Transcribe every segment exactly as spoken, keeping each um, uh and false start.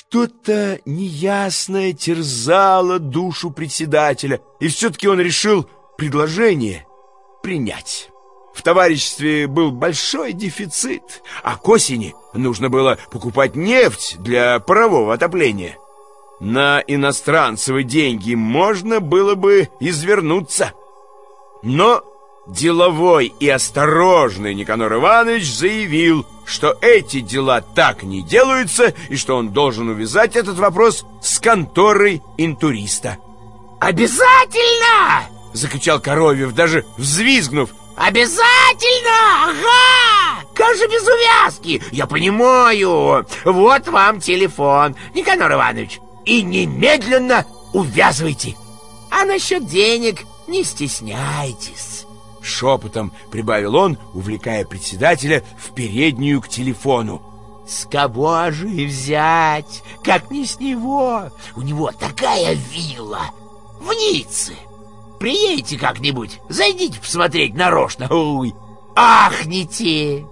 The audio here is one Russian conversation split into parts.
Что-то неясное терзало душу председателя, и все-таки он решил предложение принять. В товариществе был большой дефицит, а к осени нужно было покупать нефть для парового отопления. На иностранцевые деньги можно было бы извернуться. Но деловой и осторожный Никанор Иванович заявил, что эти дела так не делаются и что он должен увязать этот вопрос с конторой интуриста. «Обязательно!» — закричал Коровьев, даже взвизгнув. «Обязательно! Ага! Как же без увязки? Я понимаю! Вот вам телефон, Никанор Иванович, и немедленно увязывайте! А насчет денег не стесняйтесь!» Шепотом прибавил он, увлекая председателя в переднюю к телефону. «С кого же взять, как не с него? У него такая вилла в Ницце! Приедете как-нибудь, зайдите посмотреть нарочно. Ой, ахните!»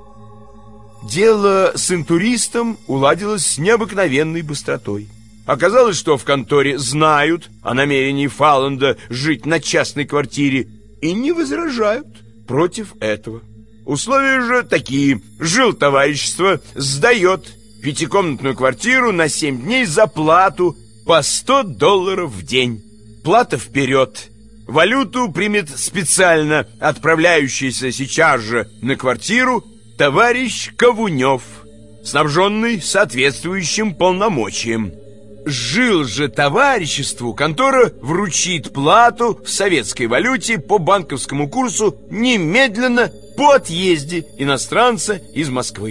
Дело с интуристом уладилось с необыкновенной быстротой. Оказалось, что в конторе знают о намерении Фаланда жить на частной квартире и не возражают против этого. Условия же такие. Жилтоварищество сдает пятикомнатную квартиру на семь дней за плату по сто долларов в день. Плата вперед. Валюту примет специально отправляющийся сейчас же на квартиру товарищ Ковунев, снабженный соответствующим полномочием. Жил же товариществу контора вручит плату в советской валюте по банковскому курсу немедленно по отъезде иностранца из Москвы.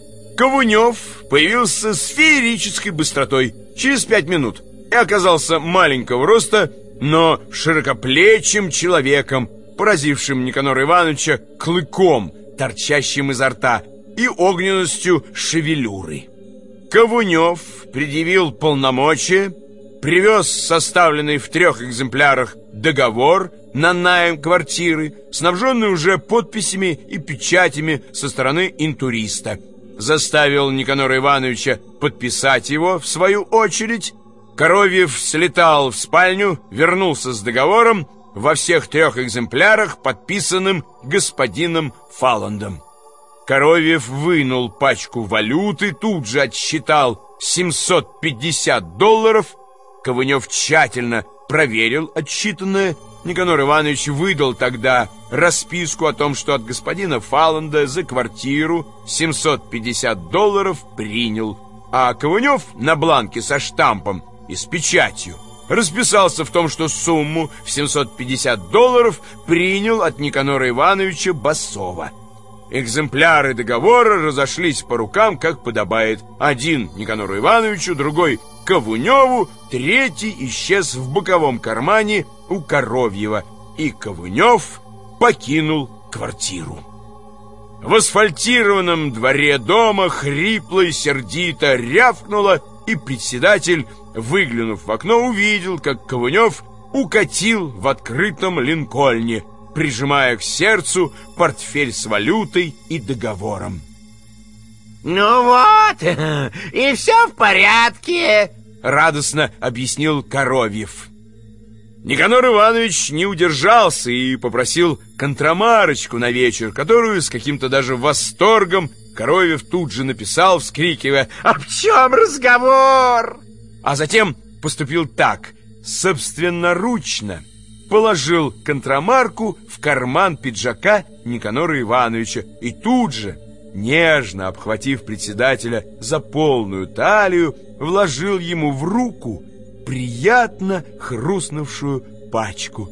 Ковунев появился с феерической быстротой через пять минут и оказался маленького роста, но широкоплечим человеком, поразившим Никанора Ивановича клыком, торчащим изо рта, и огненностью шевелюры. Ковунев предъявил полномочия, привез составленный в трех экземплярах договор на найм квартиры, снабженный уже подписями и печатями со стороны интуриста, заставил Никанора Ивановича подписать его в свою очередь. Коровьев слетал в спальню, вернулся с договором во всех трех экземплярах, подписанным господином Фаландом. Коровьев вынул пачку валюты, тут же отсчитал семьсот пятьдесят долларов. Ковунев тщательно проверил отсчитанное. Никанор Иванович выдал тогда расписку о том, что от господина Фаланда за квартиру семьсот пятьдесят долларов принял, а Ковунев на бланке со штампом и с печатью расписался в том, что сумму в семьсот пятьдесят долларов принял от Никанора Ивановича Басова. Экземпляры договора разошлись по рукам, как подобает. Один Никанору Ивановичу, другой Ковуневу, третий исчез в боковом кармане у Коровьева, и Ковунев покинул квартиру. В асфальтированном дворе дома хрипло и сердито рявкнуло, и председатель, выглянув в окно, увидел, как Ковунев укатил в открытом линкольне, прижимая к сердцу портфель с валютой и договором. «Ну вот, и все в порядке», — радостно объяснил Коровьев. Никанор Иванович не удержался и попросил контрамарочку на вечер, которую с каким-то даже восторгом Коровьев тут же написал, вскрикивая: «Об чем разговор?» А затем поступил так: собственноручно положил контрамарку в карман пиджака Никанора Ивановича и тут же, нежно обхватив председателя за полную талию, вложил ему в руку приятно хрустнувшую пачку.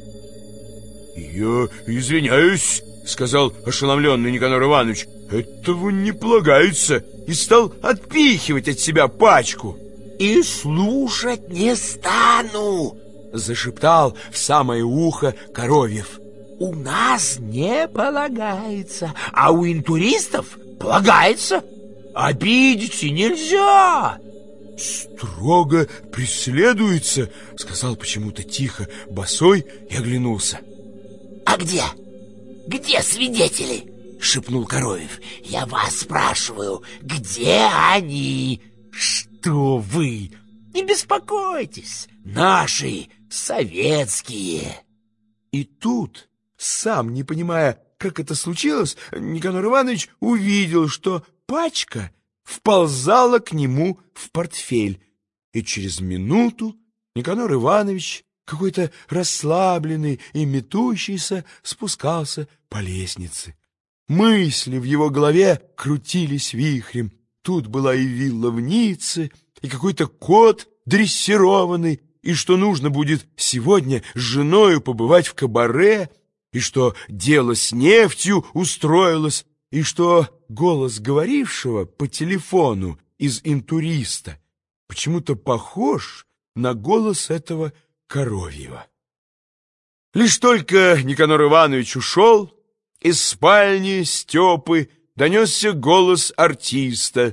«Я извиняюсь», — сказал ошеломленный Никанор Иванович, — «этого не полагается», и стал отпихивать от себя пачку. «И слушать не стану», — зашептал в самое ухо Коровьев. «У нас не полагается, а у интуристов полагается. Обидите нельзя». «Строго преследуется», — сказал почему-то тихо Босой и оглянулся. «А где? Где свидетели?» — шепнул Коровьев. «Я вас спрашиваю, где они?» что вы! Не беспокойтесь, наши советские. И тут, сам не понимая, как это случилось, Никанор Иванович увидел, что пачка вползала к нему в портфель, и через минуту Никанор Иванович, какой-то расслабленный и метущийся, спускался по лестнице. Мысли в его голове крутились вихрем. Тут была и вилла в Ницце, и какой-то кот дрессированный, и что нужно будет сегодня с женою побывать в кабаре, и что дело с нефтью устроилось, и что голос говорившего по телефону из «Интуриста» почему-то похож на голос этого Коровьева. Лишь только Никанор Иванович ушел, из спальни Степы донесся голос артиста.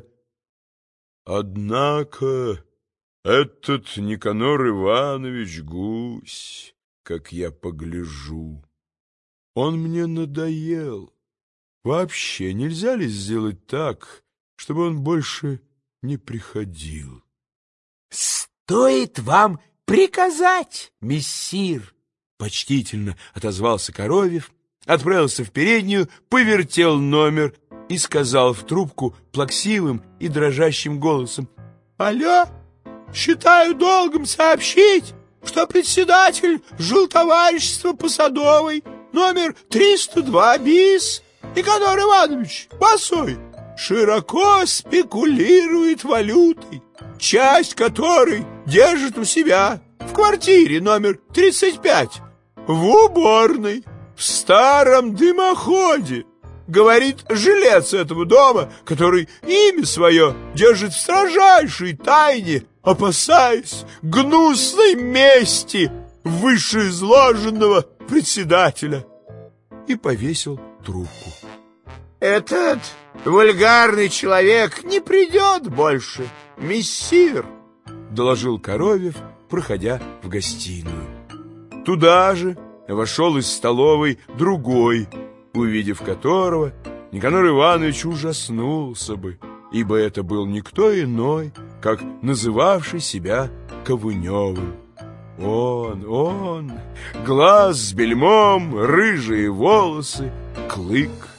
«Однако этот Никанор Иванович гусь, как я погляжу, он мне надоел. Вообще нельзя ли сделать так, чтобы он больше не приходил?» «Стоит вам приказать, мессир!» — почтительно отозвался Коровьев, отправился в переднюю, повертел номер и сказал в трубку плаксивым и дрожащим голосом: «Алло, считаю долгом сообщить, что председатель жилтоварищества по Садовой, номер триста два бис, Никанор Иванович Босой, широко спекулирует валютой, часть которой держит у себя в квартире номер тридцать пять, в уборной, в старом дымоходе. Говорит жилец этого дома, который имя свое держит в строжайшей тайне, опасаясь гнусной мести вышеизложенного председателя». И повесил трубку. «Этот вульгарный человек не придет больше, мессир», — доложил Коровьев, проходя в гостиную. Туда же вошел из столовой другой, увидев которого Никанор Иванович ужаснулся бы, ибо это был никто иной, как называвший себя Ковыневым. Он, он, глаз с бельмом, рыжие волосы, клык